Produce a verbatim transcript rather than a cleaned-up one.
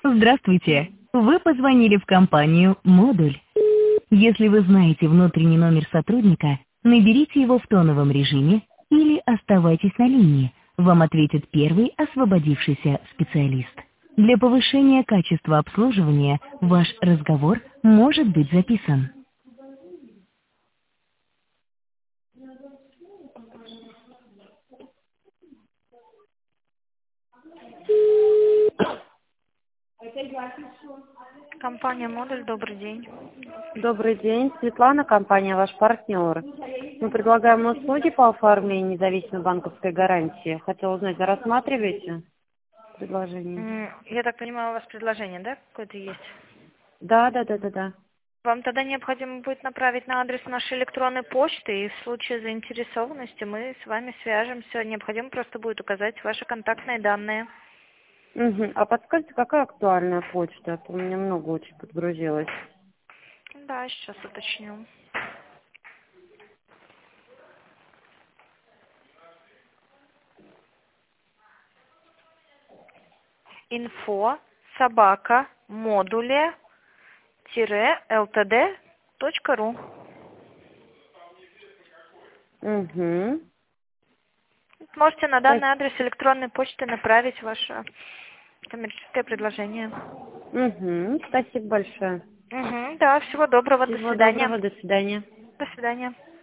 Здравствуйте. Вы позвонили в компанию «Модуль». Если вы знаете внутренний номер сотрудника, наберите его в тоновом режиме или оставайтесь на линии. Вам ответит первый освободившийся специалист. Для повышения качества обслуживания ваш разговор может быть записан. Компания «Модуль», добрый день. Добрый день. Светлана, компания «Ваш партнер». Мы предлагаем услуги по оформлению независимой банковской гарантии. Хотела узнать, вы рассматриваете предложение? М, Я так понимаю, у вас предложение, да, какое-то есть? Да, да, да, да, да. Вам тогда необходимо будет направить на адрес нашей электронной почты, и в случае заинтересованности мы с вами свяжемся. Необходимо просто будет указать ваши контактные данные. Угу. А подскажите, какая актуальная почта? А то у меня много очень подгрузилось. Да, сейчас уточню. Инфо собака модуле лтд точка ру. Угу. Можете на данный адрес электронной почты направить ваше коммерческое предложение. Угу. Спасибо большое. Угу, да, всего доброго, до Всего свидания. доброго. До свидания. До свидания.